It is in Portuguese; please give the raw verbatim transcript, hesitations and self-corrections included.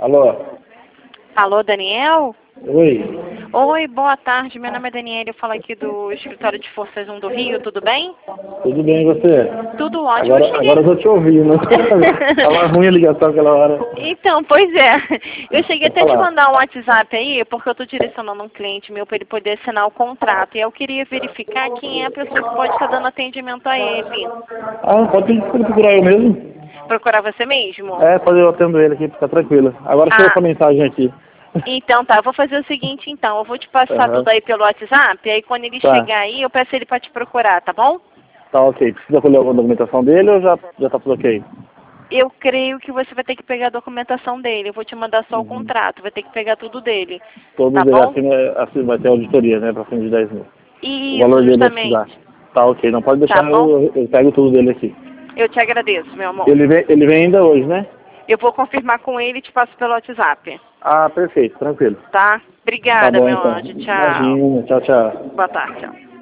Alô? Alô, Daniel? Oi. Oi, boa tarde. Meu nome é Daniela. Eu falo aqui do Escritório de Forças um do Rio. Tudo bem? Tudo bem, e você? Tudo ótimo. Agora, eu cheguei... agora eu tô te ouvindo. Tava ruim a ligação aquela hora. Então, pois é. Eu cheguei Pode até te falar. mandar um WhatsApp aí, porque eu tô direcionando um cliente meu para ele poder assinar o contrato. E eu queria verificar quem é a pessoa que pode estar dando atendimento a ele. Ah, pode procurar eu mesmo? Procurar você mesmo? É, pode eu atendo ele aqui, fica tranquilo. Agora chegou Ah, essa mensagem aqui. então tá. Eu vou fazer o seguinte, então. Eu vou te passar Aham. tudo aí pelo WhatsApp. Aí quando ele Tá, chegar aí, eu peço ele para te procurar, tá bom? tá ok. Precisa colher alguma documentação dele ou já, já tá tudo ok? Eu creio que você vai ter que pegar a documentação dele. Eu vou te mandar só o Uhum. contrato. Vai ter que pegar tudo dele. Todos Tá eles bom? assim, é- assim vai ter auditoria, né, pra cima de dez mil. O Isso, valor dele vai precisar. justamente. Tá ok, não pode Tá deixar, bom? eu, eu pego tudo dele aqui. Eu te agradeço, meu amor. Ele vem, ele vem ainda hoje, né? Eu vou confirmar com ele e te passo pelo WhatsApp. Ah, perfeito, tranquilo. Tá? Tá Obrigada, bom meu então. anjo. Tchau. Imagina, tchau, tchau. Boa tarde, tchau.